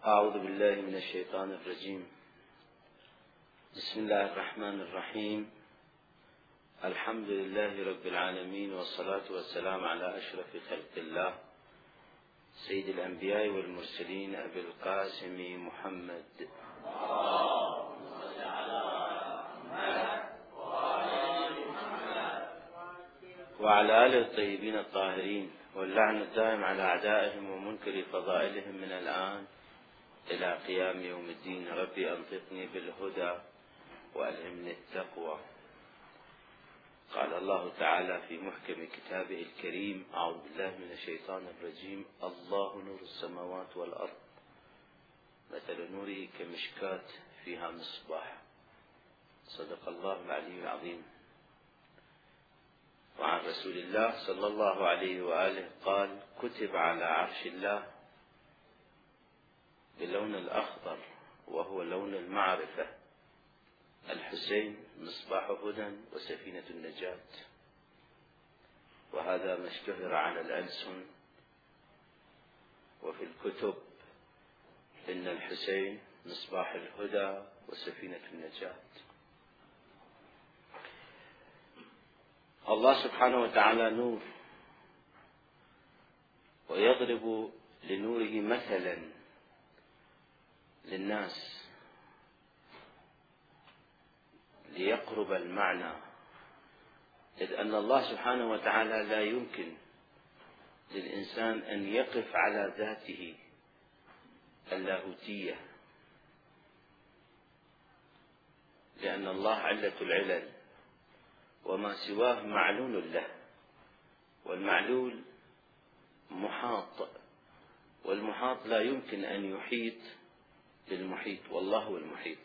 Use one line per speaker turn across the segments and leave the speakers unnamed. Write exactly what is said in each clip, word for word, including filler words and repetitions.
أعوذ بالله من الشيطان الرجيم. بسم الله الرحمن الرحيم. الحمد لله رب العالمين، والصلاة والسلام على أشرف خلق الله سيد الأنبياء والمرسلين أبي القاسم محمد وعلى آله الطيبين الطاهرين، واللعن الدائم على أعدائهم ومنكر فضائلهم من الآن إلى قيام يوم الدين. ربي أنطقني بالهدى وألهمني التقوى. قال الله تعالى في محكم كتابه الكريم: أعوذ بالله من الشيطان الرجيم. الله نور السماوات والأرض، مثل نوره كمشكاة فيها مصباح. صدق الله العلي العظيم. وعن رسول الله صلى الله عليه وآله قال: كتب على عرش الله باللون الأخضر وهو لون المعرفة الحسين مصباح هدى وسفينة النجاة. وهذا ما اشتهر على الألسن وفي الكتب إن الحسين مصباح الهدى وسفينة النجاة. الله سبحانه وتعالى نور، ويضرب لنوره مثلا للناس ليقرب المعنى، إذ أن الله سبحانه وتعالى لا يمكن للإنسان أن يقف على ذاته اللاهوتية، لأن الله علة العلل، وما سواه معلول له، والمعلول محاط، والمحاط لا يمكن أن يحيط بالمحيط، والله هو المحيط.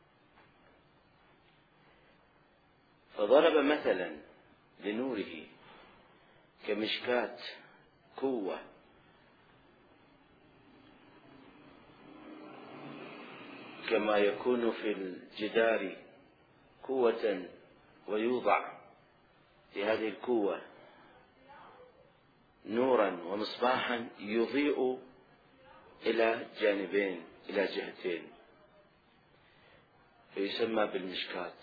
فضرب مثلا لنوره كمشكاة كوة كما يكون في الجدار كوة ويوضع في هذه الكوة نورا ومصباحا يضيء إلى جانبين، إلى جهتين، فيسمى بالمشكاة.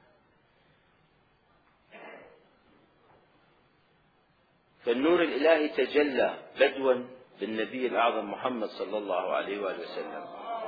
فالنور الإلهي تجلى بدوا بالنبي الأعظم محمد صلى الله عليه وآله وسلم،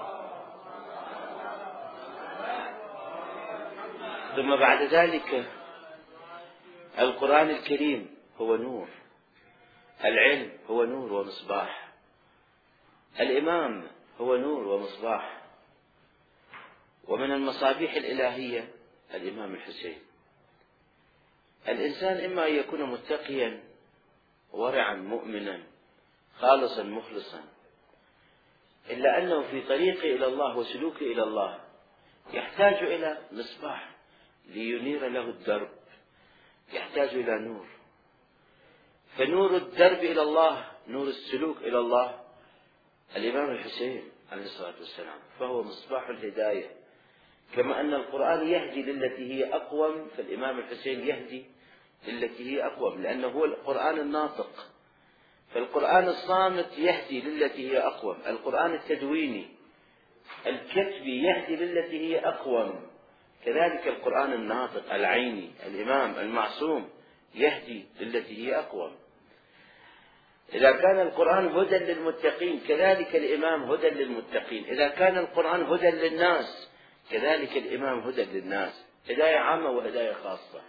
ثم بعد ذلك القرآن الكريم هو نور، العلم هو نور ومصباح، الإمام هو نور ومصباح. ومن المصابيح الإلهية الإمام الحسين. الإنسان إما أن يكون متقيا ورعا مؤمنا خالصا مخلصا، إلا أنه في طريقه إلى الله وسلوكه إلى الله يحتاج إلى مصباح لينير له الدرب، يحتاج إلى نور. فنور الدرب إلى الله، نور السلوك إلى الله، الإمام الحسين عليه الصلاة والسلام، فهو مصباح الهداية. كما أن القرآن يهدي للتي هي أقوم، فالإمام الحسين يهدي للتي هي أقوم، لأنه هو القرآن الناطق. فالقرآن الصامت يهدي للتي هي أقوم، القرآن التدويني الكتبي يهدي للتي هي أقوم، كذلك القرآن الناطق العيني الإمام المعصوم يهدي للتي هي أقوم. إذا كان القرآن هدى للمتقين كذلك الإمام هدى للمتقين، إذا كان القرآن هدى للناس كذلك الإمام هدى للناس، هداية عامة وهداية خاصة.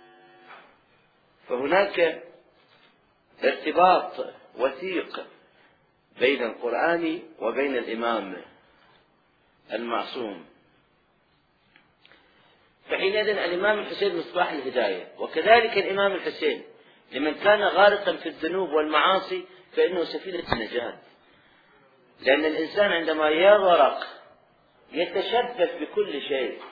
فهناك ارتباط وثيق بين القرآن وبين الإمام المعصوم. فحينئذ الإمام الحسين مصباح الهداية، وكذلك الإمام الحسين لمن كان غارقا في الذنوب والمعاصي فإنه سفينة النجاة. لأن الإنسان عندما يغرق يتشبث بكل شيء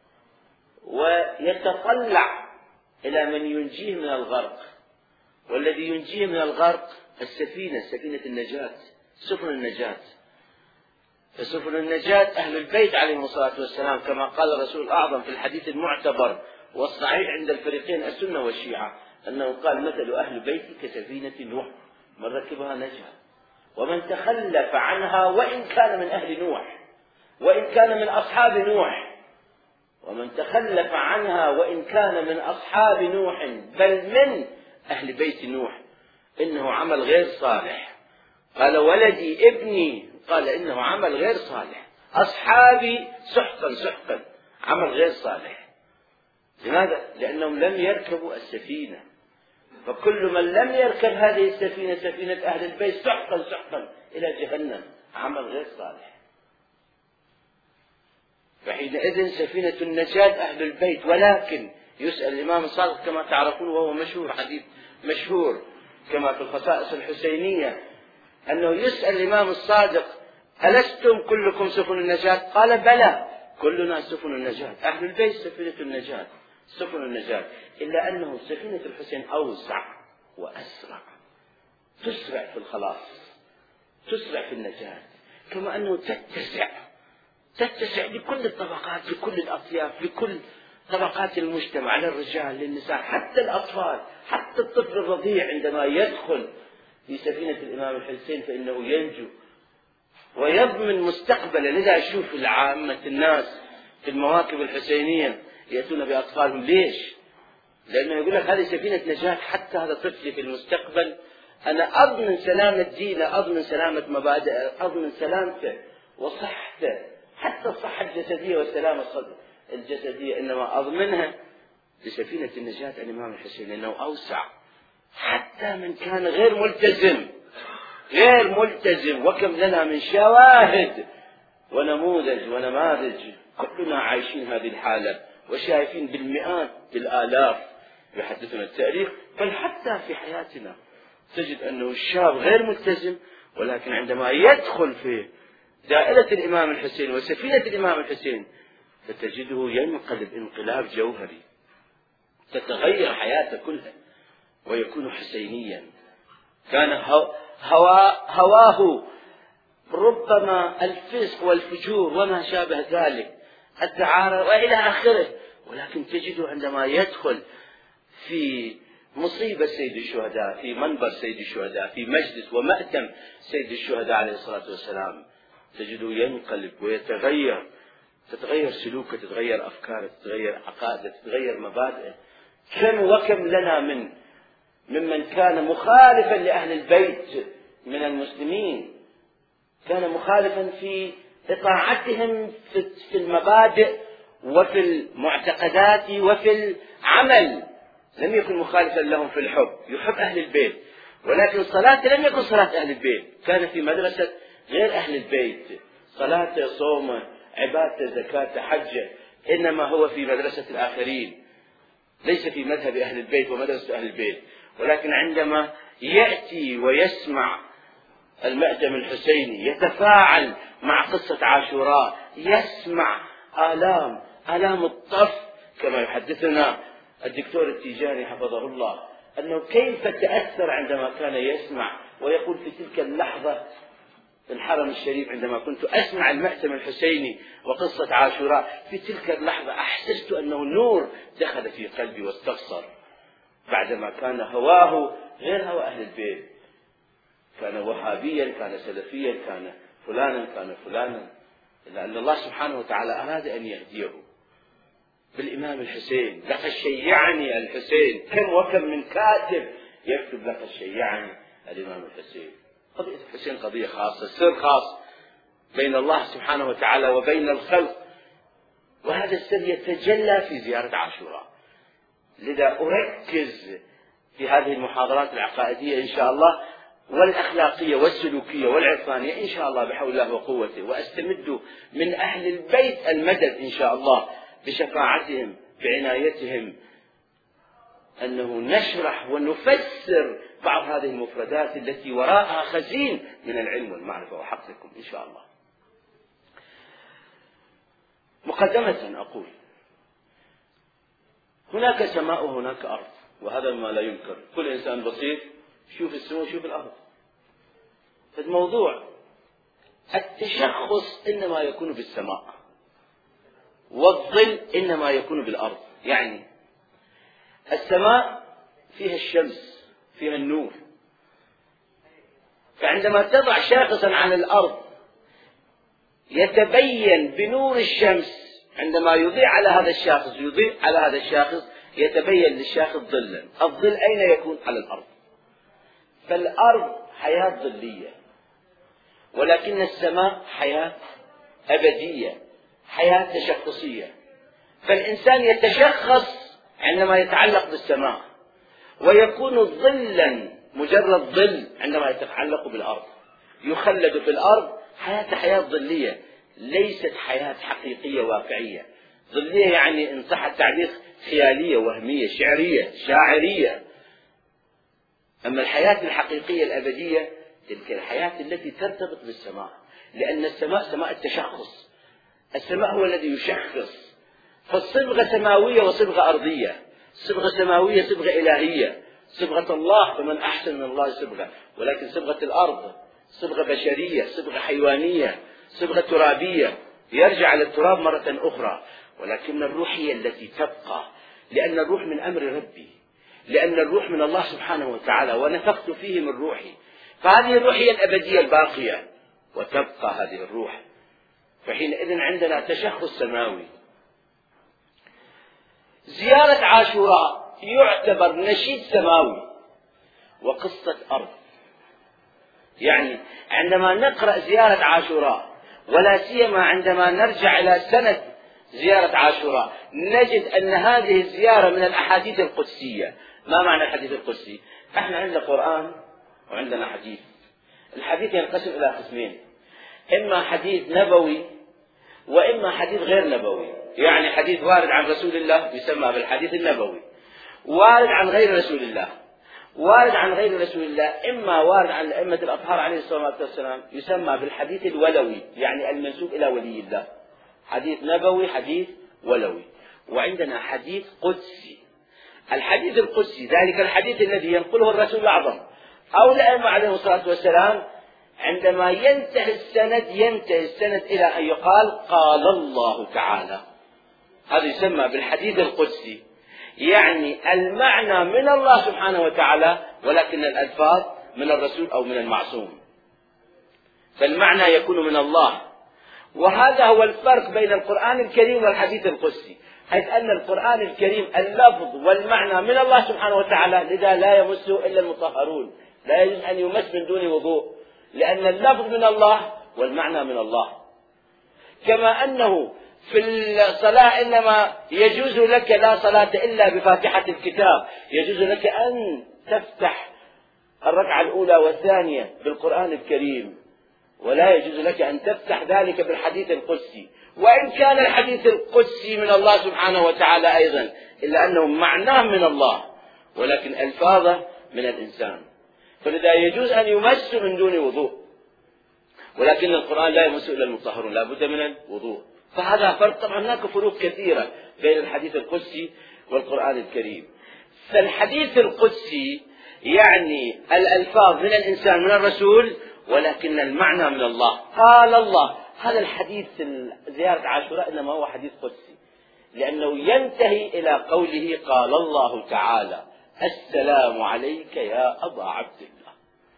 ويتطلع إلى من ينجيه من الغرق، والذي ينجيه من الغرق السفينة، سفينة النجاة، سفن النجاة. فسفن النجاة أهل البيت عليهم الصلاة والسلام، كما قال الرسول الأعظم في الحديث المعتبر والصحيح عند الفريقين السنة والشيعة، أنه قال: مثل أهل بيتي كسفينة نوح من ركبها نجا. ومن تخلف عنها وإن كان من أهل نوح، وإن كان من أصحاب نوح، ومن تخلف عنها وإن كان من أصحاب نوح بل من أهل بيت نوح إنه عمل غير صالح. قال ولدي ابني، قال إنه عمل غير صالح. أصحابي سحقا سحقا، عمل غير صالح. لماذا؟ لأنهم لم يركبوا السفينة، فكل من لم يركب هذه السفينة، سفينة أهل البيت، سحقا سحقا إلى جهنم، عمل غير صالح. فحينئذ سفينة النجاة أهل البيت. ولكن يسأل الإمام الصادق كما تعرفون، وهو مشهور، حديث مشهور كما في الخصائص الحسينية، أنه يسأل الإمام الصادق ألستم كلكم سفن النجاة؟ قال بلى، كلنا سفن النجاة، أهل البيت سفينة النجاة، سفن النجاة، إلا أنه سفينة الحسين أوسع وأسرع، تسرع في الخلاص، تسرع في النجاة، كما أنه تتسع تتسع لكل الطبقات، لكل الأطياف، لكل طبقات المجتمع، للرجال للنساء، حتى الأطفال، حتى الطفل الرضيع عندما يدخل في سفينة الإمام الحسين فإنه ينجو ويضمن مستقبله. لذا أشوف العامة الناس في المواكب الحسينية يأتون بأطفالهم. ليش؟ لأنه يقول لك هذه سفينة نجاة، حتى هذا طفلي في المستقبل أنا أضمن سلامة دينه، أضمن سلامة مبادئه، أضمن سلامته وصحته، حتى الصحة الجسدية والسلامة الجسدية إنما أضمنها بسفينة النجاة الإمام الحسين، لأنه أوسع. حتى من كان غير ملتزم غير ملتزم وكم لنا من شواهد ونموذج ونماذج، كلنا عايشين هذه الحالة وشايفين بالمئات بالآلاف يحدثنا التاريخ. بل حتى في حياتنا تجد أنه الشاب غير ملتزم، ولكن عندما يدخل في دائرة الإمام الحسين وسفينة الإمام الحسين فتجده ينقلب انقلاب جوهري، تتغير حياته كلها ويكون حسينيا. كان هوا هواه ربما الفسق والفجور وما شابه ذلك، الدعارة وإلى آخره، ولكن تجده عندما يدخل في مصيبة سيد الشهداء، في منبر سيد الشهداء، في مجلس ومأتم سيد الشهداء عليه الصلاة والسلام، تجده ينقلب ويتغير، تتغير سلوكه، تتغير أفكاره، تتغير عقائده، تتغير مبادئه. كم وكم لنا من ممن كان مخالفا لأهل البيت من المسلمين، كان مخالفا في إطاعتهم في المبادئ وفي المعتقدات وفي العمل، لم يكن مخالفا لهم في الحب، يحب أهل البيت، ولكن صلاته لم يكن صلاة أهل البيت، كان في مدرسة غير أهل البيت، صلاته صومه عبادته زكاته حجه، إنما هو في مدرسة الآخرين، ليس في مذهب أهل البيت ومدرسة أهل البيت. ولكن عندما يأتي ويسمع المأتم الحسيني، يتفاعل مع قصة عاشوراء، يسمع آلام آلام الطف، كما يحدثنا الدكتور التيجاني حفظه الله أنه كيف تأثر عندما كان يسمع، ويقول في تلك اللحظة في الحرم الشريف عندما كنت أسمع المأتم الحسيني وقصة عاشوراء، في تلك اللحظة أحسست أنه نور دخل في قلبي واستبصر، بعدما كان هواه غير هوى أهل البيت، كان وهابيا، كان سلفيا، كان فلانا، كان فلانا، إلا أن الله سبحانه وتعالى أراد أن يهديه بالإمام الحسين. لقد شيعني الحسين، كم وكم من كاتب يكتب لقد شيعني الإمام الحسين. قضية الحسين قضية خاصة، سر خاص بين الله سبحانه وتعالى وبين الخلق، وهذا السر يتجلى في زيارة عاشوراء. لذا أركز في هذه المحاضرات العقائدية إن شاء الله، والأخلاقية والسلوكية والعرفانية إن شاء الله بحول الله وقوته، وأستمد من أهل البيت المدد إن شاء الله بشفاعتهم بعنايتهم، أنه نشرح ونفسر بعض هذه المفردات التي وراءها خزين من العلم والمعرفة وحقكم إن شاء الله. مقدمة أقول هناك سماء وهناك أرض، وهذا ما لا ينكر، كل إنسان بسيط شوف السماء وشوف الأرض. فالموضوع التشخص إنما يكون بالسماء، والظل إنما يكون بالأرض. يعني السماء فيها الشمس، فيها النور، فعندما تضع شاخصا على الأرض يتبين بنور الشمس، عندما يضيء على هذا الشاخص يضيء على هذا الشاخص يتبين للشاخص ظلا. الظل أين يكون؟ على الأرض. فالأرض حياة ظلية، ولكن السماء حياة أبدية، حياة تشخصية. فالإنسان يتشخص عندما يتعلق بالسماء، ويكون ظلا مجرد ظل عندما يتعلق بالأرض، يخلد في الأرض. حياة حياة ظلية، ليست حياة حقيقية واقعية. ظلية يعني إن صح التعبير خيالية وهمية شعرية شاعرية. أما الحياة الحقيقية الأبدية تلك الحياة التي ترتبط بالسماء، لأن السماء سماء التشخص، السماء هو الذي يشخص. فالصبغة سماوية وصبغة أرضية، صبغة سماوية صبغة إلهية، صبغة الله فمن أحسن من الله صبغة، ولكن صبغة الأرض صبغة بشرية، صبغة حيوانية، صبغة ترابية، يرجع على التراب مرة أخرى. ولكن الروح هي التي تبقى، لأن الروح من أمر ربي، لأن الروح من الله سبحانه وتعالى، ونفخت فيه من روحي. فهذه الروح هي الأبدية الباقية، وتبقى هذه الروح. فحينئذ عندنا تشخص سماوي. زيارة عاشوراء يعتبر نشيد سماوي وقصة أرض. يعني عندما نقرأ زيارة عاشوراء، ولا سيما عندما نرجع إلى سنة زيارة عاشوراء، نجد أن هذه الزيارة من الأحاديث القدسية. ما معنى الحديث القدسي؟ احنا عندنا قرآن وعندنا حديث. الحديث ينقسم إلى قسمين، إما حديث نبوي وإما حديث غير نبوي. يعني حديث وارد عن رسول الله يسمى بالحديث النبوي، وارد عن غير رسول الله. وارد عن غير رسول الله إما وارد عن أئمة الأطهار عليه الصلاة والسلام يسمى بالحديث الولوي، يعني المنسوب إلى ولي الله. حديث نبوي، حديث ولوي. وعندنا حديث قدسي. الحديث القدسي ذلك الحديث الذي ينقله الرسول الأعظم أو الأئمة عليه الصلاة والسلام، عندما ينتهي السند ينتهي السند إلى أن يقال قال الله تعالى. هذا يسمى بالحديث القدسي، يعني المعنى من الله سبحانه وتعالى، ولكن الألفاظ من الرسول أو من المعصوم. فالمعنى يكون من الله. وهذا هو الفرق بين القرآن الكريم والحديث القدسي، حيث أن القرآن الكريم اللفظ والمعنى من الله سبحانه وتعالى، لذا لا يمسه إلا المطهرون، لا يجوز أن يمس من دون وضوء، لأن اللفظ من الله والمعنى من الله. كما أنه في الصلاة إنما يجوز لك لا صلاة إلا بفاتحة الكتاب، يجوز لك أن تفتح الركعة الأولى والثانية بالقرآن الكريم، ولا يجوز لك أن تفتح ذلك بالحديث القدسي، وإن كان الحديث القدسي من الله سبحانه وتعالى أيضا، إلا أنه معناه من الله ولكن ألفاظه من الإنسان. فلذا يجوز أن يمس من دون وضوء، ولكن القرآن لا يمس إلا المطهرون، لا بد من الوضوء. فهذا فرق. طبعا هناك فروق كثيرة بين الحديث القدسي والقرآن الكريم. فالحديث القدسي يعني الألفاظ من الإنسان من الرسول، ولكن المعنى من الله. قال الله. هذا الحديث زيارة عاشوراء إنما هو حديث قدسي، لأنه ينتهي إلى قوله قال الله تعالى السلام عليك يا أبا عبد الله.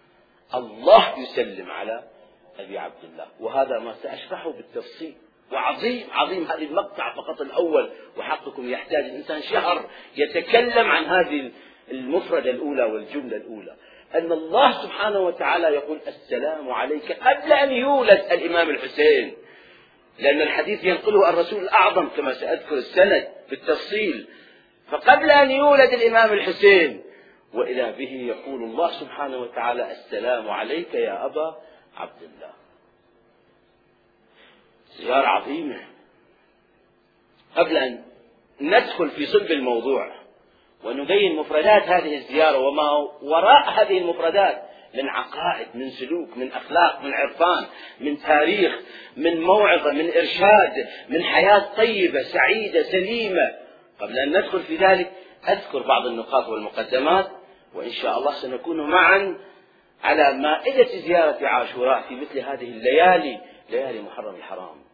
الله يسلم على أبي عبد الله، وهذا ما سأشرحه بالتفصيل. وعظيم عظيم هذه المقطع فقط الأول، وحقكم يحتاج الإنسان شهر يتكلم عن هذه المفردة الأولى والجملة الأولى، أن الله سبحانه وتعالى يقول السلام عليك قبل أن يولد الإمام الحسين، لأن الحديث ينقله الرسول الأعظم كما سأذكر السند بالتفصيل. فقبل أن يولد الإمام الحسين وإذا به يقول الله سبحانه وتعالى السلام عليك يا أبا عبد الله. زيارة عظيمة. قبل أن ندخل في صلب الموضوع ونبين مفردات هذه الزيارة وما وراء هذه المفردات من عقائد، من سلوك، من أخلاق، من عرفان، من تاريخ، من موعظة، من إرشاد، من حياة طيبة سعيدة سليمة، قبل أن ندخل في ذلك أذكر بعض النقاط والمقدمات، وإن شاء الله سنكون معا على مائدة زيارة عاشوراء في مثل هذه الليالي، ليالي محرم الحرام.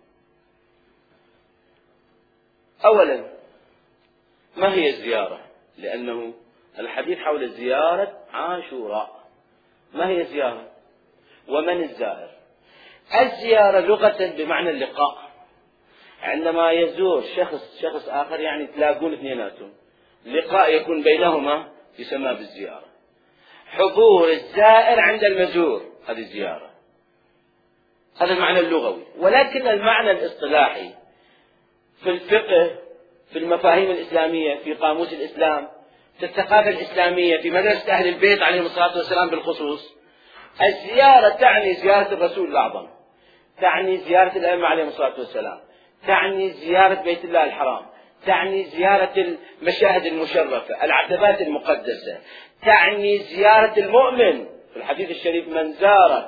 أولا، ما هي الزيارة؟ لأنه الحديث حول زيارة عاشوراء. ما هي الزيارة؟ ومن الزائر. الزيارة لغة بمعنى اللقاء، عندما يزور شخص شخص آخر يعني تلاقون اثنيناتهم، لقاء يكون بينهما يسمى بالزيارة. حضور الزائر عند المزور هذه الزيارة، هذا المعنى اللغوي. ولكن المعنى الاصطلاحي في الفقه، في المفاهيم الإسلامية، في قاموس الإسلام، في الثقافة الإسلامية، في مدرسة أهل البيت عليهم الصلاة والسلام بالخصوص، الزيارة تعني زيارة الرسول الأعظم، تعني زيارة الأئمة عليهم الصلاة والسلام، تعني زيارة بيت الله الحرام، تعني زيارة المشاهد المشرفة، العتبات المقدسة، تعني زيارة المؤمن. في الحديث الشريف: من زار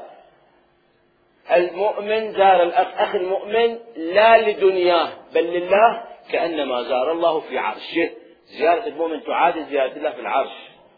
المؤمن زار الأخ أخ المؤمن لا لدنياه بل لله كأنما زار الله في عرشه. زيارة المؤمن تعادل زيارة الله في العرش.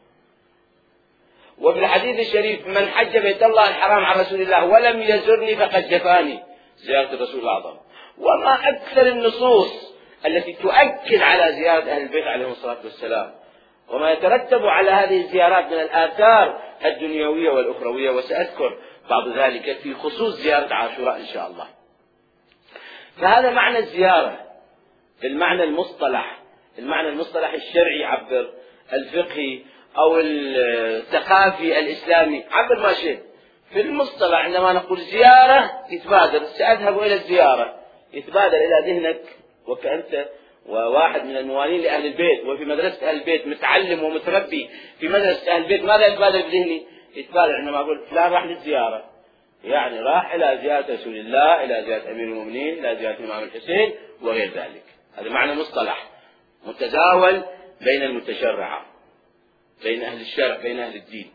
وفي الحديث الشريف: من حج بيت الله الحرام عن رسول الله ولم يزرني فقد جفاني، زيارة الرسول الأعظم. وما أكثر النصوص التي تؤكد على زيارة أهل البيت عليهم الصلاة والسلام، وما يترتب على هذه الزيارات من الآثار الدنيوية والأخروية، وسأذكر بعض ذلك في خصوص زيارة عاشوراء إن شاء الله. فهذا معنى الزيارة بالمعنى المصطلح، المعنى المصطلح الشرعي عبر الفقهي أو الثقافي الإسلامي، عبر ما شئت. في المصطلح عندما نقول زيارة يتبادر سأذهب إلى الزيارة، يتبادر إلى ذهنك وكأنت وواحد من الموالين لأهل البيت وفي مدرسة أهل البيت متعلم ومتربي في مدرسة أهل البيت، ماذا يتبادر بذهني؟ يتبادر عندما أقول فلان راح للزيارة، يعني راح إلى زيارة رسول الله، إلى زيارة أمير المؤمنين، إلى زيارة الإمام الحسين وغير ذلك. هذا معنى مصطلح متداول بين المتشرعة، بين أهل الشرع، بين أهل الدين.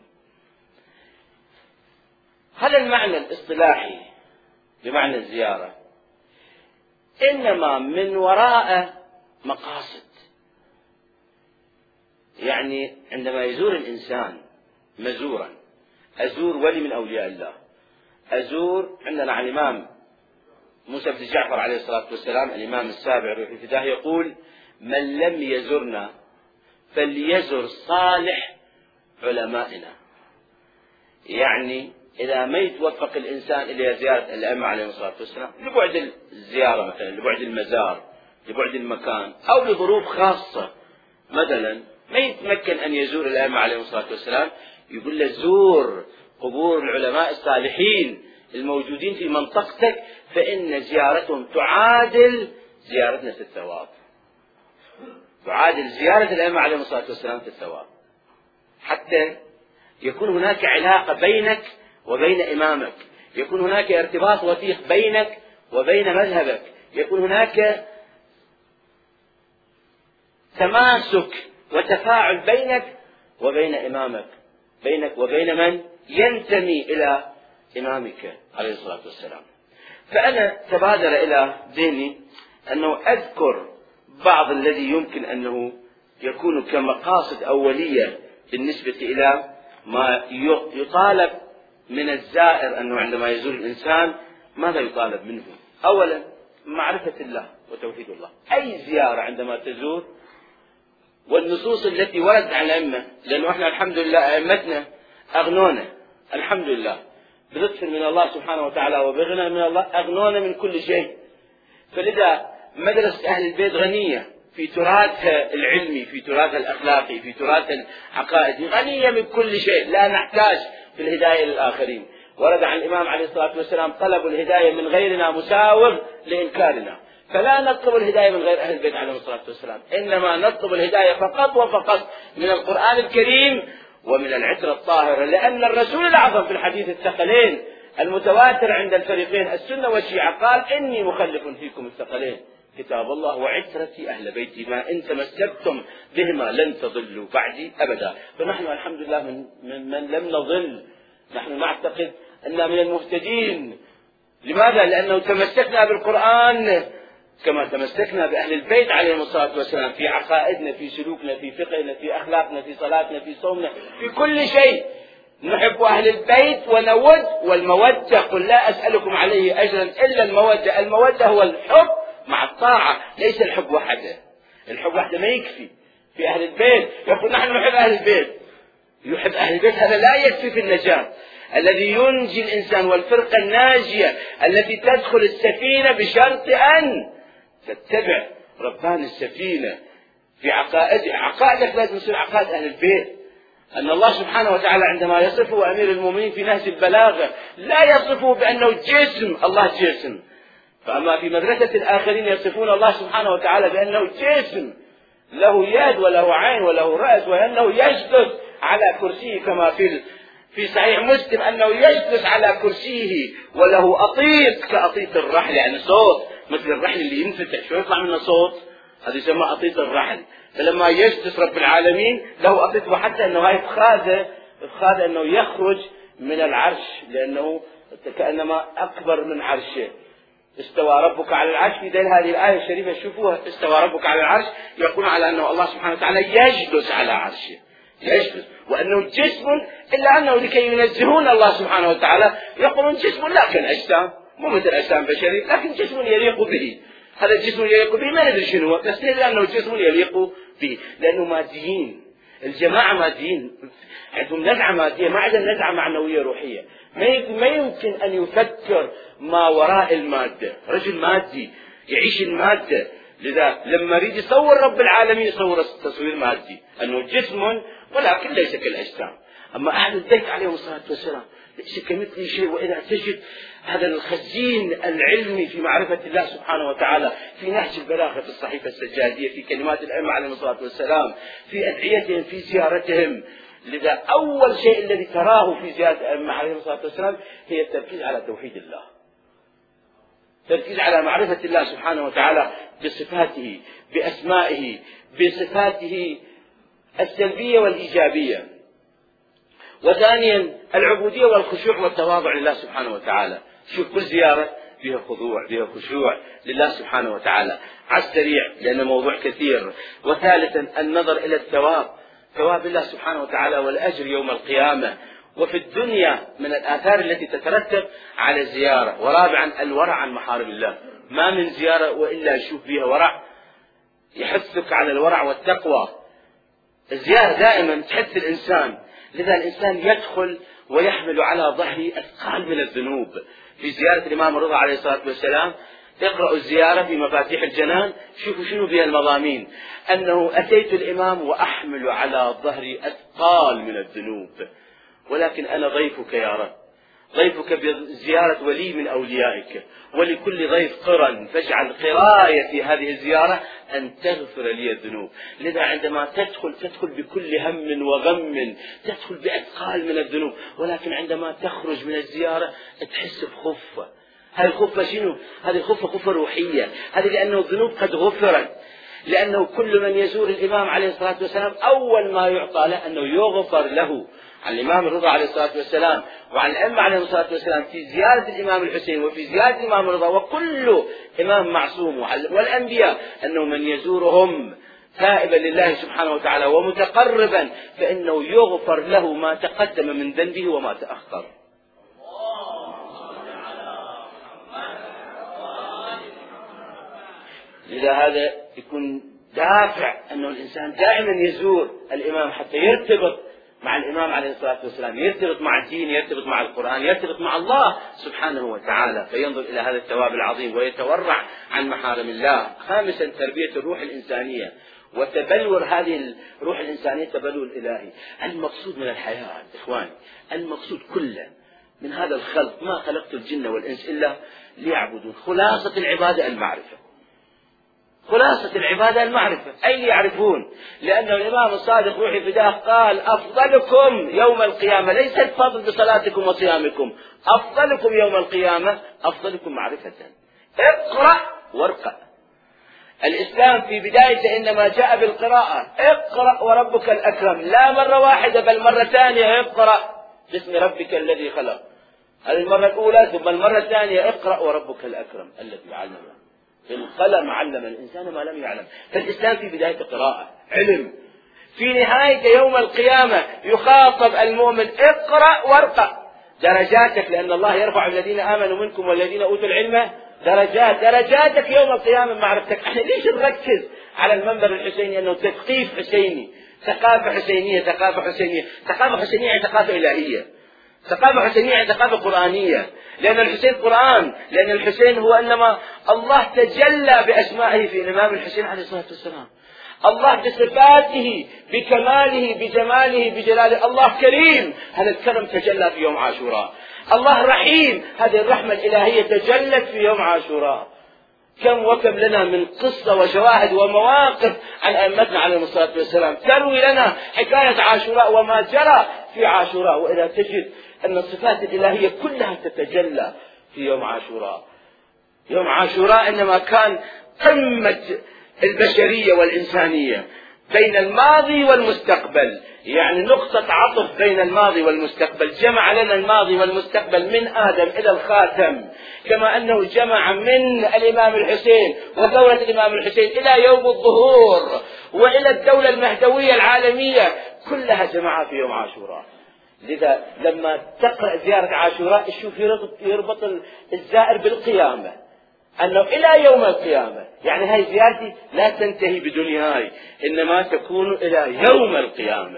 هذا المعنى الاصطلاحي بمعنى الزيارة إنما من وراء مقاصد. يعني عندما يزور الإنسان مزورا، أزور ولي من أولياء الله، أزور عندنا عن الإمام موسى بن جعفر عليه الصلاة والسلام الإمام السابع روح الفداه يقول: من لم يزرنا فليزر صالح علمائنا. يعني إذا ما يتوفق الإنسان إلى زيارة الأئمة عليهم الصلاة والسلام لبعد الزيارة مثلا، لبعد المزار، لبعد المكان، أو لظروف خاصة، مثلا ما يتمكن أن يزور الأئمة عليهم الصلاة والسلام، يقول له زور قبور العلماء الصالحين الموجودين في منطقتك، فإن زيارتهم تعادل زيارتنا في الثواب، تعادل زيارة الأئمة عليهم الصلاة والسلام في الثواب، حتى يكون هناك علاقة بينك وبين إمامك، يكون هناك ارتباط وثيق بينك وبين مذهبك، يكون هناك تماسك وتفاعل بينك وبين إمامك، بينك وبين من ينتمي إلى إمامك عليه الصلاة والسلام. فأنا تبادر إلى ذهني أنه أذكر بعض الذي يمكن أنه يكون كمقاصد أولية بالنسبة إلى ما يطالب من الزائر، أنه عندما يزور الإنسان ماذا يطالب منه؟ أولا معرفة الله وتوحيد الله. أي زيارة عندما تزور، والنصوص التي وردت عن الأئمة، لأنه احنا الحمد لله أئمتنا أغنونا الحمد لله بلطف من الله سبحانه وتعالى وبغنى من الله، أغنونا من كل شيء. فلذا مدرسة أهل البيت غنية في تراثها العلمي، في تراثها الأخلاقي، في تراثها العقائدي، غنية من كل شيء، لا نحتاج في الهداية للآخرين. ورد عن الإمام عليه الصلاة والسلام: طلب الهداية من غيرنا مساوغ لإنكارنا. فلا نطلب الهداية من غير أهل البيت عليهم الصلاة والسلام، إنما نطلب الهداية فقط وفقط من القرآن الكريم ومن العترة الطاهرة، لأن الرسول الأعظم في الحديث الثقلين المتواتر عند الفريقين السنة والشيعة قال: إني مخلف فيكم الثقلين كتاب الله وعترتي أهل بيتي، ما إن تمسكتم بهما لن تضلوا بعدي أبدا. فنحن الحمد لله من, من, من لم نضل، نحن نعتقد أننا من المهتدين. لماذا؟ لأنه تمسكنا بالقرآن كما تمسكنا بأهل البيت عليهم الصلاة والسلام في عقائدنا، في سلوكنا، في فقهنا، في أخلاقنا، في صلاتنا، في صومنا، في كل شيء. نحب أهل البيت ونود، والمودة قل لا أسألكم عليه أجرا إلا المودة. المودة هو الحب مع الطاعة، ليس الحب وحده. الحب وحده ما يكفي. في أهل البيت يقول نحن نحب أهل البيت، يحب أهل البيت هذا لا يكفي في النجاة. الذي ينجي الإنسان، والفرقة الناجية التي تدخل السفينة بشرط أن تتبع ربان السفينة في عقائد عقائدك. لازم تصير عقائد أهل البيت. أن الله سبحانه وتعالى عندما يصفه أمير المؤمنين في نهج البلاغة لا يصفه بأنه جسم، الله جسم. فأما في مدرسة الآخرين يصفون الله سبحانه وتعالى بأنه جسم له يد وله عين وله رأس، وأنه يجلس على كرسيه كما في في صحيح مسلم أنه يجلس على كرسيه وله أطيط كأطيط الرحل، يعني صوت مثل الرحل اللي ينفتح شو يطلع منه صوت، هذا يسمى أطيط الرحل. فلما يجلس رب العالمين له أطيط، وحتى أنه هاي إفخاذه إفخاذه أنه يخرج من العرش لأنه كأنما أكبر من عرشه. استوى ربك على العرش، في دليل هذه الآية الشريفة شوفوها، استوى ربك على العرش يقول على أنه الله سبحانه وتعالى يجلس على عرشه، يجلس، وأنه جسم، إلا أنه لكي ينزهون الله سبحانه وتعالى يقولون جسم لكن أجسام، مو مثل أجسام بشرية، لكن جسم يليق به. هذا الجسم يليق به ما ندري شنو، بس ندري أنه جسم يليق به، لأنه ماديين. الجماعة ماديين، عندهم نزعة مادية، ما عندهم نزعة معنوية روحية. ما يمكن أن يفكر ما وراء المادة، رجل مادي يعيش المادة. لذا لما يريد يصور رب العالمين يصور تصوير مادي، أنه جسم ولكن ليس كالأجسام. أما أهل البيت عليهم الصلاة والسلام ليس كمثل شيء. وإذا تجد هذا الخزين العلمي في معرفة الله سبحانه وتعالى في نهج البلاغة في الصحيفة السجادية، في كلمات الأئمة عليهم الصلاة والسلام، في أدعيتهم، في زيارتهم. لذا أول شيء الذي تراه في زيارة الأئمة عليهم الصلاة والسلام هي التركيز على توحيد الله، تركيز على معرفة الله سبحانه وتعالى بصفاته، بأسمائه، بصفاته السلبية والإيجابية. وثانيا العبودية والخشوع والتواضع لله سبحانه وتعالى. شوف كل زيارة فيها خضوع، فيها خشوع لله سبحانه وتعالى على السريع لأنه موضوع كثير. وثالثا النظر إلى الثواب، ثواب الله سبحانه وتعالى والأجر يوم القيامة وفي الدنيا من الآثار التي تترتب على الزيارة. ورابعا الورع عن محارم الله، ما من زيارة وإلا يشوف فيها ورع، يحثك على الورع والتقوى. الزيارة دائما تحث الإنسان، لذا الإنسان يدخل ويحمل على ظهره أثقال من الذنوب. في زيارة الإمام الرضا عليه الصلاة والسلام اقرأوا الزيارة في مفاتيح الجنان، شوفوا شنو بها المضامين، أنه أتيت الإمام وأحمل على ظهري أثقال من الذنوب، ولكن أنا ضيفك يا رب، ضيفك بزيارة ولي من أوليائك، ولكل ضيف قرن، فاجعل قراية هذه الزيارة أن تغفر لي الذنوب. لذا عندما تدخل تدخل بكل هم وغم، تدخل بأثقال من الذنوب، ولكن عندما تخرج من الزيارة تحس بخفة. هذه الخفة شنو؟ هذه الخفة خفة روحية، هذه لأنه الذنوب قد غفرت، لأنه كل من يزور الإمام عليه الصلاة والسلام أول ما يعطى له أنه يغفر له. عن الإمام الرضا عليه الصلاة والسلام وعن الأئمة عليه الصلاة والسلام في زيارة الإمام الحسين وفي زيارة الإمام الرضا وكل إمام معصوم والأنبياء أنه من يزورهم تائبا لله سبحانه وتعالى ومتقربا فإنه يغفر له ما تقدم من ذنبه وما تأخر. لذا هذا يكون دافع أنه الإنسان دائما يزور الإمام حتى يرتبط مع الإمام عليه الصلاة والسلام، يرتبط مع الدين، يرتبط مع القرآن، يرتبط مع الله سبحانه وتعالى، فينظر إلى هذا الثواب العظيم ويتورع عن محارم الله. خامسا تربية الروح الإنسانية وتبلور هذه الروح الإنسانية تبلور إلهي. المقصود من الحياة إخواني، المقصود كله من هذا الخلق، ما خلقت الجن والإنس إلا ليعبدون. خلاصة العبادة المعرفة، خلاصة العبادة المعرفة، أي يعرفون، لأنه الإمام الصادق روحي فداه قال أفضلكم يوم القيامة ليس الفضل بصلاتكم وصيامكم، أفضلكم يوم القيامة أفضلكم معرفة. اقرأ وارقى. الإسلام في بدايته إنما جاء بالقراءة، اقرأ وربك الأكرم، لا مرة واحدة بل مرة ثانية، اقرأ باسم ربك الذي خلق، هذه المرة الأولى، ثم المرة الثانية اقرأ وربك الأكرم الذي علم بالقلم علم الإنسان ما لم يعلم. فالإسلام في بداية قراءة علم، في نهاية يوم القيامة يخاطب المؤمن اقرأ وارقى درجاتك، لأن الله يرفع الذين آمنوا منكم والذين أوتوا العلم درجات، درجاتك يوم القيامة معرفتك. احنا ليش نركز على المنبر الحسيني أنه تثقيف حسيني، ثقافة حسينية، ثقافة حسينية، ثقافة حسينية يعني ثقافة إلهية، ثقافة حسينية يعني ثقافة قرآنية، لأن الحسين قرآن، لأن الحسين هو إنما الله تجلى بأسمائه في الإمام الحسين عليه الصلاة والسلام، الله بصفاته بكماله بجماله بجلاله، الله كريم، هذا الكرم تجلى في يوم عاشوراء، الله رحيم، هذه الرحمة الإلهية تجلت في يوم عاشوراء. كم وكم لنا من قصة وشواهد ومواقف عن أئمتنا عليهم الصلاة والسلام تروي لنا حكاية عاشوراء وما جرى في عاشوراء، وإذا تجد أن الصفات الإلهية كلها تتجلى في يوم عاشوراء. يوم عاشوراء إنما كان قمة البشرية والإنسانية بين الماضي والمستقبل، يعني نقطة عطف بين الماضي والمستقبل، جمع لنا الماضي والمستقبل من آدم إلى الخاتم، كما أنه جمع من الإمام الحسين ودولة الإمام الحسين إلى يوم الظهور وإلى الدولة المهدوية العالمية، كلها جمعها في يوم عاشوراء. لذا لما تقرأ زيارة عاشوراء شوف يربط الزائر بالقيامة، أنه إلى يوم القيامة، يعني هاي زيارتي لا تنتهي بدنياي، إنما تكون إلى يوم القيامة.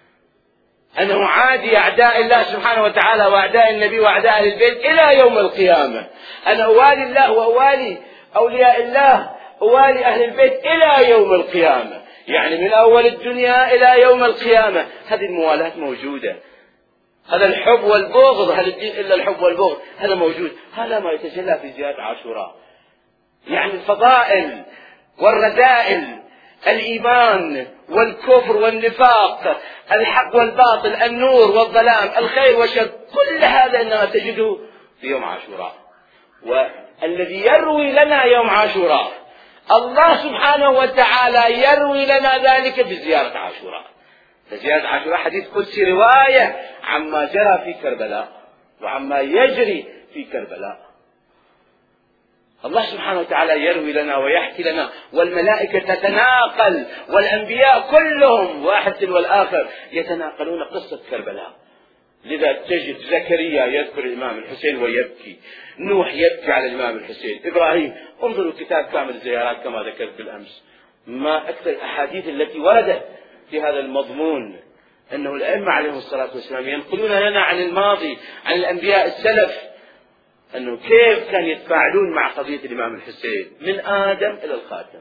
أنا أعادي أعداء الله سبحانه وتعالى وأعداء النبي وأعداء أهل البيت إلى يوم القيامة. أنا أوالي الله وأوالي أولياء الله، أوالي أهل البيت إلى يوم القيامة، يعني من أول الدنيا إلى يوم القيامة. هذه الموالاة موجودة، هذا الحب والبغض، هل الدين إلا الحب والبغض، هذا موجود. هذا ما يتجلى في زيارة عاشوراء، يعني الفضائل والرذائل، الإيمان والكفر والنفاق، الحق والباطل، النور والظلام، الخير والشر، كل هذا إنما تجده في يوم عاشوراء. والذي يروي لنا يوم عاشوراء الله سبحانه وتعالى يروي لنا ذلك بزيارة عاشوراء. زيارة عاشوراء حديث قدسي، رواية عما جرى في كربلاء وعما يجري في كربلاء. الله سبحانه وتعالى يروي لنا ويحكي لنا، والملائكة تتناقل، والأنبياء كلهم واحد تلو الآخر يتناقلون قصة كربلاء. لذا تجد زكريا يذكر الإمام الحسين ويبكي، نوح يبكي على الإمام الحسين، إبراهيم. انظروا كتاب كامل الزيارات كما ذكرت بالأمس، ما أكثر الأحاديث التي وردت في هذا المضمون، أنه الأئمة عليهم الصلاة والسلام ينقلون لنا عن الماضي، عن الأنبياء السلف، أنه كيف كان يتفاعلون مع قضية الإمام الحسين من آدم إلى الخاتم.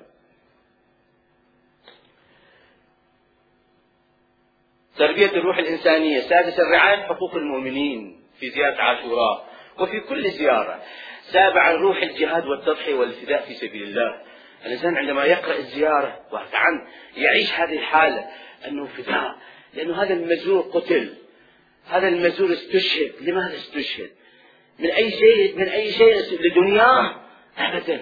تربية الروح الإنسانية. سادسا رعاية حقوق المؤمنين في زيارة عاشوراء وفي كل زيارة. سابعا روح الجهاد والتضحية والفداء في سبيل الله. الإنسان عندما يقرأ الزيارة وعن يعيش هذه الحالة أنه فداء، لأنه هذا المزور قتل، هذا المزور استشهد. لماذا استشهد؟ من أي شيء؟ من أي شيء؟ لدنياه؟ أبدا،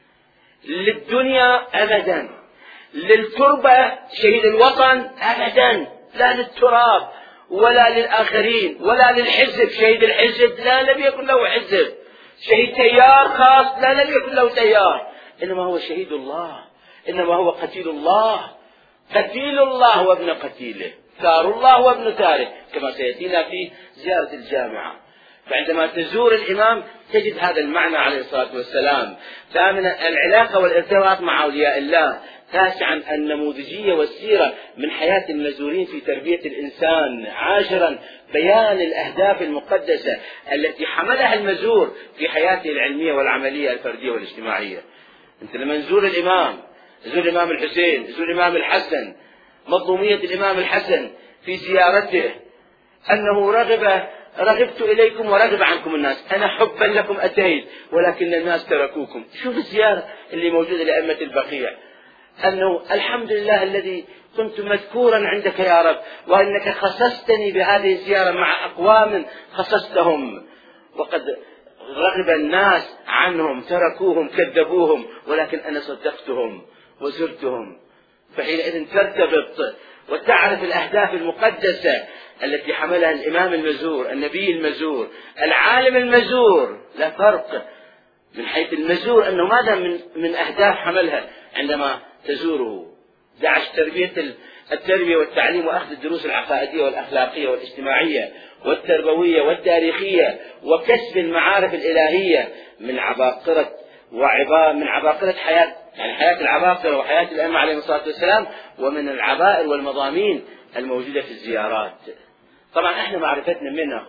للدنيا أبدا، للتربة شهيد الوطن أبدا، لا للتراب ولا للآخرين ولا للحزب. شهيد الحزب لا لم يكن له حزب، شهيد تيار خاص لا لم يكن له تيار، إنما هو شهيد الله، إنما هو قتيل الله، قتيل الله وابن قتيله، ثار الله وابن ثاره، كما سيأتينا في زيارة الجامعة. فعندما تزور الإمام تجد هذا المعنى عليه الصلاة والسلام. ثامنا العلاقة والارتباط مع أولياء الله. تاسعا النموذجية والسيرة من حياة المزورين في تربية الإنسان. عاشرا بيان الأهداف المقدسة التي حملها المزور في حياته العلمية والعملية الفردية والاجتماعية. أنت لما نزور الإمام، نزور الإمام الحسين، نزور الإمام الحسن، مظلومية الإمام الحسن في زيارته أنه رغب رغبت إليكم ورغب عنكم الناس، أنا حبا لكم أتيت ولكن الناس تركوكم. شوف الزيارة اللي موجودة لأئمة البقيع، أنه الحمد لله الذي كنت مذكورا عندك يا رب، وأنك خصصتني بهذه الزيارة مع أقوام خصصتهم، وقد رغب الناس عنهم، تركوهم، كذبوهم، ولكن أنا صدقتهم وزرتهم. فحينئذ ترتبط وتعرف الأهداف المقدسة التي حملها الإمام المزور، النبي المزور، العالم المزور. لا فرق من حيث المزور أنه ماذا من, من أهداف حملها عندما تزوره. دعش تربية التربية والتعليم وأخذ الدروس العقائدية والأخلاقية والاجتماعية والتربوية والتاريخية وكسب المعارف الإلهية من عباقرة وعبا من عباقرة حياة، يعني حياة العباقرة وحياة الأئمة عليهم الصلاة والسلام، ومن العبائر والمضامين الموجودة في الزيارات. طبعا احنا معرفتنا من ناخذها؟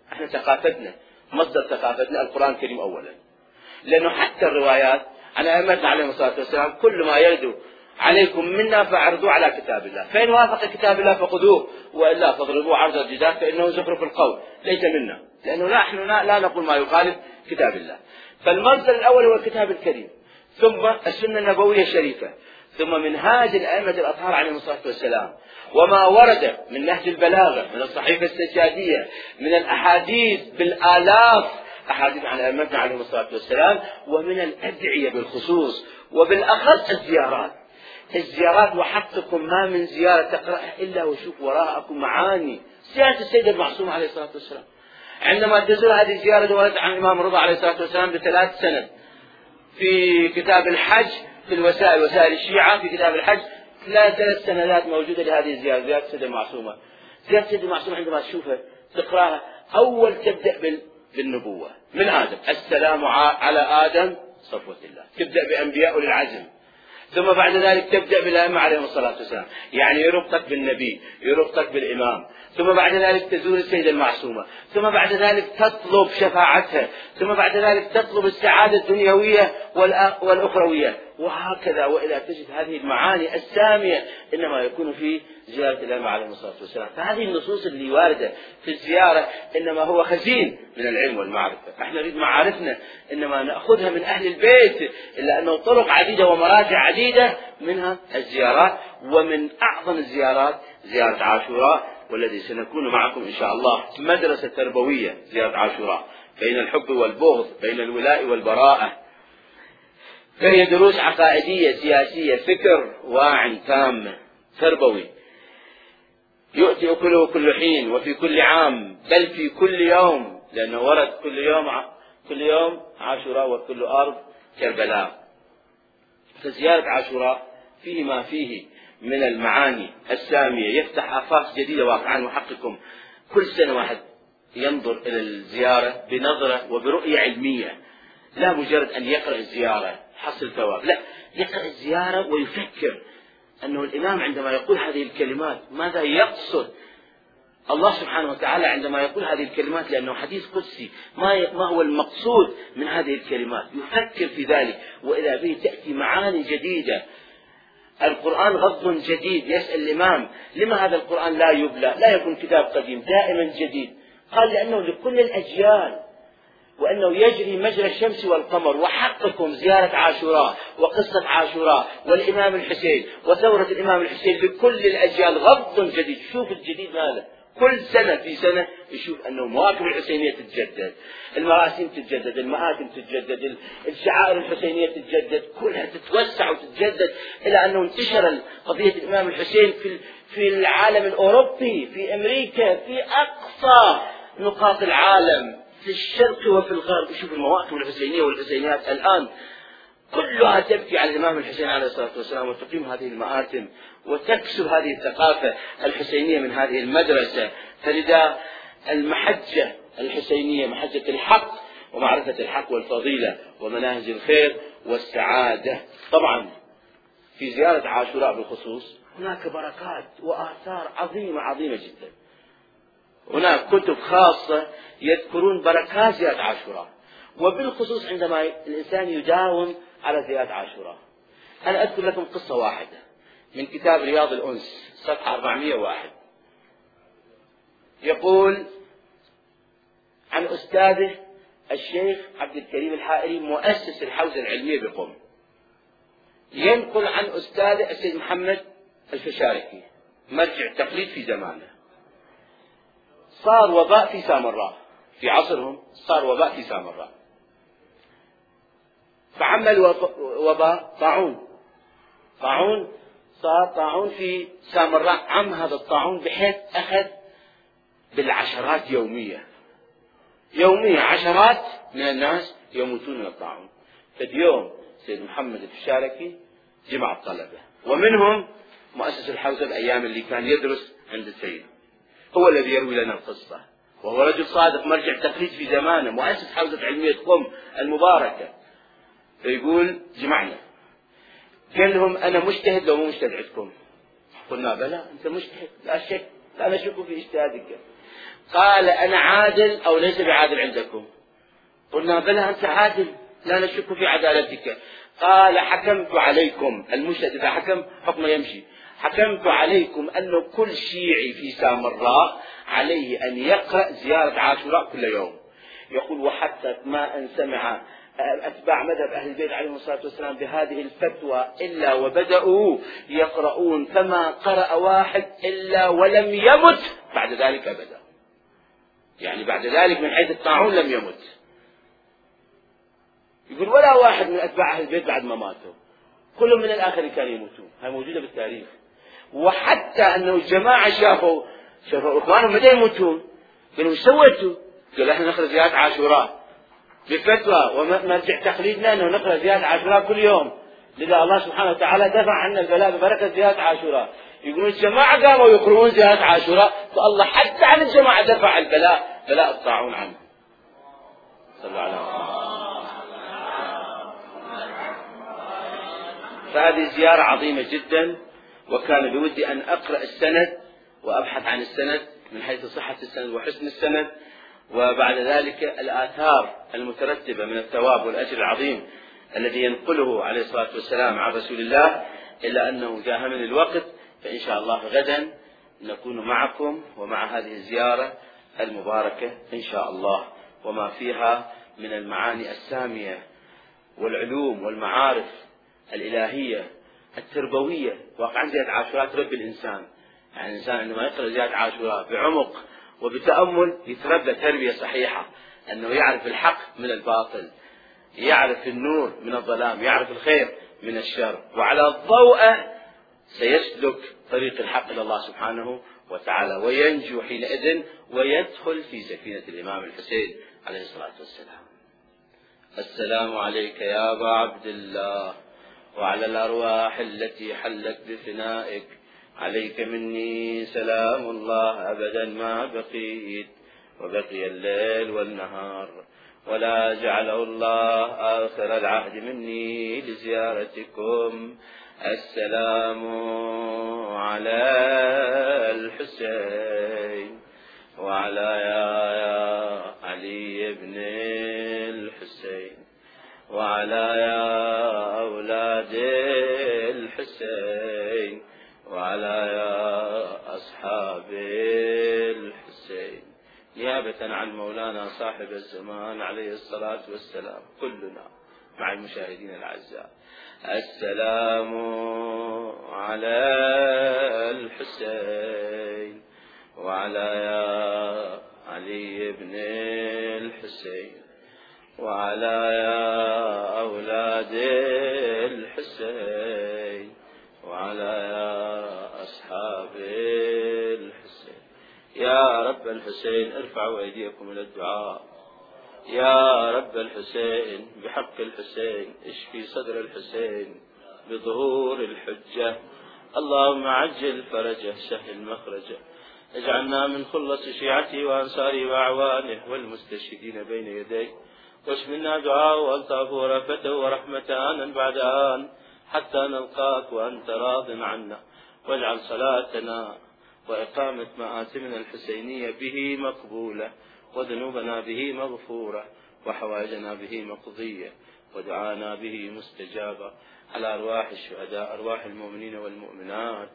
احنا ثقافتنا مصدر ثقافتنا القرآن الكريم أولا، لأنه حتى الروايات عن أئمتنا عليهم الصلاة والسلام كل ما يردوا عليكم منا فاعرضوه على كتاب الله، فإن وافق كتاب الله فخذوه وإلا فاضربوه عرض الجدار فإنه زخرف القول ليس منا، لأنه لا نحن لا نقول ما يخالف كتاب الله. فالمصدر الأول هو الكتاب الكريم، ثم السنة النبوية الشريفة، ثم منهاج الأئمة الأطهار عليهم الصلاة والسلام، وما ورد من نهج البلاغة، من الصحيفة السجادية، من الأحاديث بالآلاف أحاديث عن أئمتنا عليهم الصلاة والسلام، ومن الأدعية بالخصوص، وبالأخص الزيارات. الزيارات وحقكم ما من زيارة تقرأها إلا وشوف وراءكم معاني. زيارة السيد المعصوم عليه الصلاة والسلام، عندما تزور هذه الزيارة ورد عن الإمام الرضا عليه الصلاة والسلام بثلاث سنة في كتاب الحج في الوسائل وسائل الشيعة، في كتاب الحج ثلاث سندات موجودة لهذه الزيارة، زيارة السيد المعصومة. زيارة السيد المعصومة عندما تشوفها تقرأها أول تبدأ بالنبوة من آدم، السلام على آدم صفوة الله، تبدأ بأنبياء أولي العزم، ثم بعد ذلك تبدأ بالأئمة عليهم الصلاة والسلام، يعني يربطك بالنبي، يربطك بالإمام، ثم بعد ذلك تزور السيدة المعصومة، ثم بعد ذلك تطلب شفاعتها، ثم بعد ذلك تطلب السعادة الدنيوية والأخروية، وهكذا. وإذا تجد هذه المعاني السامية إنما يكون في زيارة الأئمة عليهم الصلاة والسلام. فهذه النصوص اللي واردة في الزيارة إنما هو خزين من العلم والمعرفة. احنا نريد معارفنا إنما نأخذها من أهل البيت، إلا أنه طرق عديدة ومراجع عديدة منها الزيارات، ومن أعظم الزيارات زيارة عاشوراء، والذي سنكون معكم إن شاء الله مدرسة تربوية زيارة عاشوراء بين الحب والبغض، بين الولاء والبراءة، فهي دروس عقائدية سياسية، فكر واع تام تربوي يؤتي أكله كل حين وفي كل عام بل في كل يوم، لأنه ورد كل يوم كل يوم عاشوراء وكل أرض كربلاء. فزيارة عاشوراء فيه ما فيه من المعاني السامية، يفتح آفاق جديدة واقعا. وحقكم كل سنة واحد ينظر إلى الزيارة بنظرة وبرؤية علمية، لا مجرد أن يقرأ الزيارة حصل ثواب، لا، يقرأ الزيارة ويفكر أنه الإمام عندما يقول هذه الكلمات ماذا يقصد الله سبحانه وتعالى عندما يقول هذه الكلمات، لأنه حديث قدسي، ما ما هو المقصود من هذه الكلمات، يفكر في ذلك، وإذا به تأتي معاني جديدة. القرآن غض جديد، يسأل الإمام لما هذا القرآن لا يبلى، لا يكون كتاب قديم دائما جديد؟ قال لأنه لكل الأجيال، وأنه يجري مجرى الشمس والقمر. وحقكم زيارة عاشوراء وقصة عاشوراء والإمام الحسين وثورة الإمام الحسين لكل الأجيال غض جديد. شوف الجديد هذا كل سنة في سنة يشوف أنه مواكب الحسينية تتجدد، المراسم تتجدد، المآتم تتجدد، الشعائر الحسينية تتجدد، كلها تتوسع وتتجدد، إلى أنه انتشر قضية الإمام الحسين في في العالم الأوروبي، في أمريكا، في أقصى نقاط العالم، في الشرق وفي الغرب. يشوف المواكب الحسينية والحسينيات الآن كلها تبكي على الإمام الحسين عليه الصلاة والسلام، وتقيم هذه المآتم وتكسب هذه الثقافة الحسينية من هذه المدرسة. فلذا المحجة الحسينية محجة الحق ومعرفة الحق والفضيلة ومناهج الخير والسعادة. طبعا في زيارة عاشوراء بالخصوص هناك بركات وآثار عظيمة عظيمة جدا. هناك كتب خاصة يذكرون بركات زيارة عاشوراء، وبالخصوص عندما الإنسان يداوم على زيارة عاشوراء. أنا أذكر لكم قصة واحدة من كتاب رياض الأنس صفحة أربعمائة وواحد، يقول عن أستاذه الشيخ عبد الكريم الحائري مؤسس الحوزة العلمية بقم، ينقل عن أستاذه السيد محمد الفشاركي مرجع تقليد في زمانه. صار وباء في سامراء في عصرهم، صار وباء في سامراء، فعمل وباء طاعون، طاعون صار طاعون في سامراء، عم هذا الطاعون بحيث أخذ بالعشرات يومية يومية عشرات من الناس يموتون من الطاعون. فاليوم سيد محمد الفشاركي جمع الطلبة، ومنهم مؤسس الحوزة الأيام اللي كان يدرس عند السيد، هو الذي يروي لنا القصة، وهو رجل صادق مرجع تقليد في زمانه، مؤسس حوزة علمية قم المباركة. فيقول جمعنا، قال لهم أنا مجتهد لو مو مجتهد عندكم؟ قلنا بلى أنت مجتهد لا شك، لا نشك في اجتهادك. قال أنا عادل أو ليس بعادل عندكم؟ قلنا بلى أنت عادل لا نشك في عدالتك. قال حكمت عليكم، المشهد إذا حكم حكم يمشي، حكمت عليكم أنه كل شيعي في سامراء عليه أن يقرأ زيارة عاشوراء كل يوم. يقول وحتى ما أن سمع أتباع مذهب أهل البيت عليهم الصلاة والسلام بهذه الفتوى إلا وبدأوا يقرؤون، فما قرأ واحد إلا ولم يمت بعد ذلك أبدا. يعني بعد ذلك من حيث الطاعون لم يمت. يقول ولا واحد من أتباع أهل البيت بعد ما ماتوا، كلهم من الآخرين كانوا يموتون، هاي موجودة بالتاريخ. وحتى أنه الجماعة شافوا شافوا إخوانهم بدأوا يموتون، قالوا ايش سويتوا؟ قالوا احنا نقرأ زيارة عاشوراء بفتوى ومرجع تقليدنا أنه نقرأ زيارة عاشوراء كل يوم، لذا الله سبحانه وتعالى دفع عنا البلاء ببركة زيارة عاشوراء. يقولون الجماعة قاموا يقرؤون زيارة عاشوراء، فالله حتى عن الجماعة دفع البلاء بلاء الطاعون عنه. صلوا على محمد. فهذه زيارة عظيمة جدا، وكان بودي أن أقرأ السند وأبحث عن السند من حيث صحة السند وحسن السند، وبعد ذلك الآثار المترتبة من الثواب والأجر العظيم الذي ينقله عليه الصلاة والسلام عن رسول الله. إلا أنه جاهمني الوقت، فإن شاء الله غدا نكون معكم ومع هذه الزيارة المباركة إن شاء الله، وما فيها من المعاني السامية والعلوم والمعارف الإلهية التربوية. واقعا زيادة عاشوراء تربي الإنسان، يعني الإنسان عندما يقرأ زيادة عاشوراء بعمق وبتأمل يتربى تربية صحيحة، أنه يعرف الحق من الباطل، يعرف النور من الظلام، يعرف الخير من الشر، وعلى الضوء سيسلك طريق الحق إلى الله سبحانه وتعالى، وينجو حينئذ ويدخل في سفينة الإمام الحسين عليه الصلاة والسلام. السلام عليك يا أبا عبد الله، وعلى الأرواح التي حلت بفنائك، عليك مني سلام الله أبدا ما بقيت، وبقي الليل والنهار، ولا جعله الله آخر العهد مني لزيارتكم. السلام على الحسين وعلى يا, يا علي بن الحسين وعلى يا أولاد الحسين وعلى يا أصحاب الحسين، نيابة عن مولانا صاحب الزمان عليه الصلاة والسلام، كلنا مع المشاهدين الأعزاء. السلام على الحسين وعلى يا علي بن الحسين وعلى يا أولاد الحسين وعلى يا أصحاب الحسين. يا رب الحسين ارفعوا أيديكم إلى الدعاء. يا رب الحسين بحق الحسين اشفي صدر الحسين بظهور الحجة، اللهم عجل فرجه سهل مخرجه، اجعلنا من خلص شيعته وأنصاره وأعوانه والمستشهدين بين يديه، واشف منا دعاءه وألطافه ورفته ورحمته آنا بعد آن حتى نلقاك وأنت راض عنا، واجعل صلاتنا وإقامة مآتمنا الحسينية به مقبولة، وذنوبنا به مغفورة، وحوائجنا به مقضية، ودعانا به مستجابة، على أرواح الشهداء، أرواح المؤمنين والمؤمنات،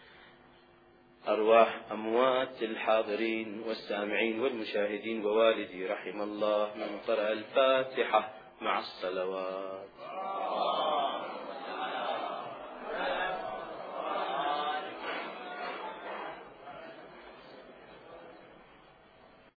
أرواح أموات الحاضرين والسامعين والمشاهدين، ووالدي رحم الله من قرأ الفاتحة مع الصلوات.